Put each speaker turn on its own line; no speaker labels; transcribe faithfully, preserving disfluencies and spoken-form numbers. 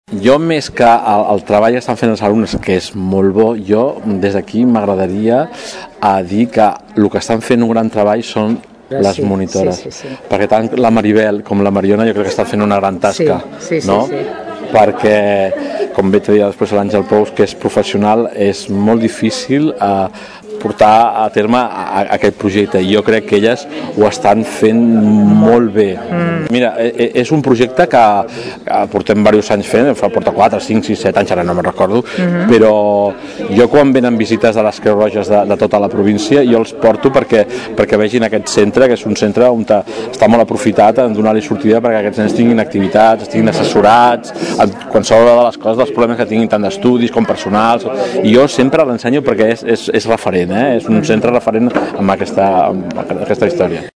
Jo, més que el, el treball que estan fent els alumnes, que és molt bo, jo des d'aquí m'agradaria a dir que el que estan fent un gran treball són les
sí,
monitores,
sí, sí, sí.
perquè tant la Maribel com la Mariona jo crec que estan fent una gran tasca,
sí, sí,
no?
Sí, sí.
Perquè, com bé t'he dit després l'Àngel Pous, que és professional, és molt difícil eh, portar a terme a, a aquest projecte, i jo crec que elles ho estan fent molt bé. Mm. Mira, és un projecte que, que portem diversos anys fent, fa porta quatre, cinc, sis, set anys, ara no me'n recordo, mm-hmm. però jo quan venen visites de les Creu Roges de, de tota la província, jo els porto perquè, perquè vegin aquest centre, que és un centre on està molt aprofitat en donar-li sortida perquè aquests nens tinguin activitats, estiguin assessorats, en qualsevol de les coses, dels problemes que tinguin tant d'estudis com personals, i jo sempre l'ensenyo perquè és, és, és referent, eh? És un centre referent amb aquesta, amb aquesta història.